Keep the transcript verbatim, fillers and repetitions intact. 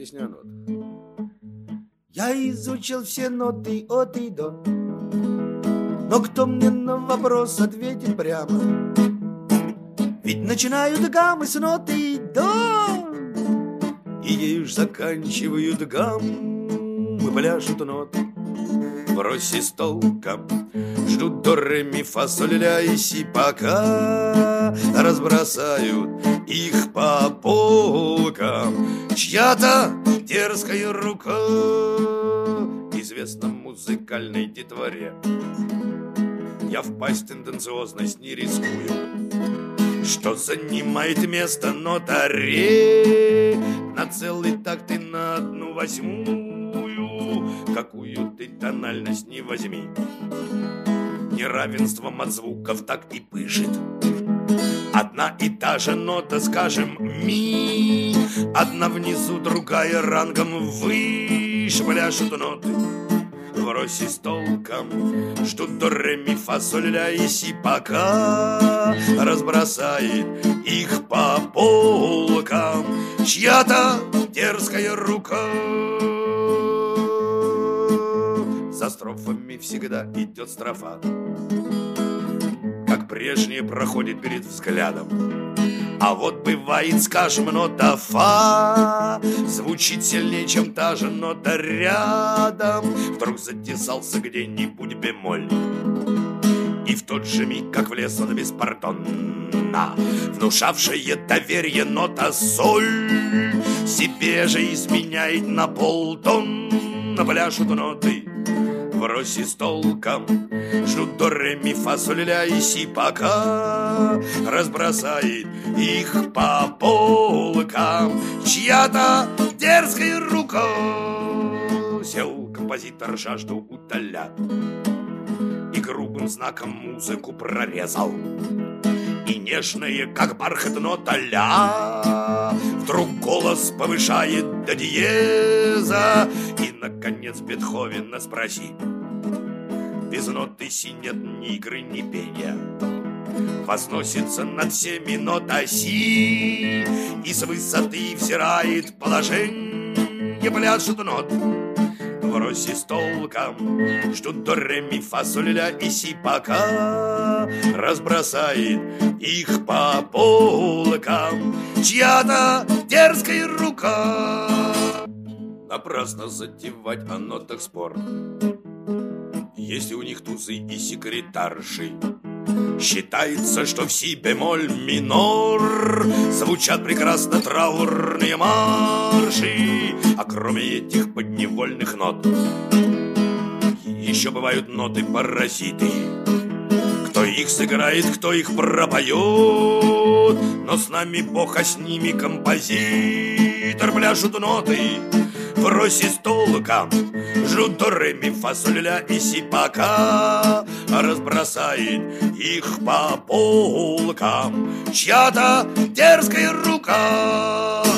Песня о нотах. Я изучил все ноты от и до, но кто мне на вопрос ответит прямо? Ведь начинают гаммы с ноты до, и ею ж заканчивают гаммы, пляшут ноты в росе с толком, ждут до ре ми фа соль ля и си, пока разбросают их по полкам. Чья-то дерзкая рука, известна музыкальной детворе. Я впасть в тенденциозность не рискую, что занимает место нота ре. На целый такт и на одну восьмую, какую ты тональность не возьми, неравенством от звуков так и пышет. Одна и та же нота, скажем, ми, одна внизу, другая рангом выше, пляшут ноты в росе с толком, ждут до ре ми фа соль ля и си, пока разбросает их по полкам чья-то дерзкая рука. За строфами всегда идет строфа, как прежнее проходит перед взглядом. А вот бывает, скажем, нота фа звучит сильнее, чем та же нота рядом. Вдруг затесался где-нибудь бемоль, и в тот же миг, как влез он беспардонно, внушавшая доверие нота соль себе же изменяет на полтона. Пляшут ноты в росе с толком, ждут до ре ми фа соль ля и си, пока разбросает их по полкам чья-то дерзкая рука. Сел композитор, жажду утолят, и грубым знаком музыку прорезал. И нежная, как бархат, нота ля вдруг голос повышает до диеза. И, наконец, Бетховена спросит: без ноты си нет ни игры, ни пения. Возносится над всеми нота си, и с высоты взирает положение. Пляшут ноты в росе с толком, ждут до ре ми фа соль ля и си, пока разбросает их по полкам чья-то дерзкая рука. Напрасно затевать о нотах спор, если у них тузы и секретарши. Считается, что в си бемоль минор звучат прекрасно траурные марши. А кроме этих подневольных нот еще бывают ноты-паразиты. Кто их сыграет, кто их пропоет, но с нами Бог, а с ними композитор. Пляшут ноты в росе с толком, ждут до ре ми фа соль ля и си, пока разбросает их по полкам чья-то дерзкая рука.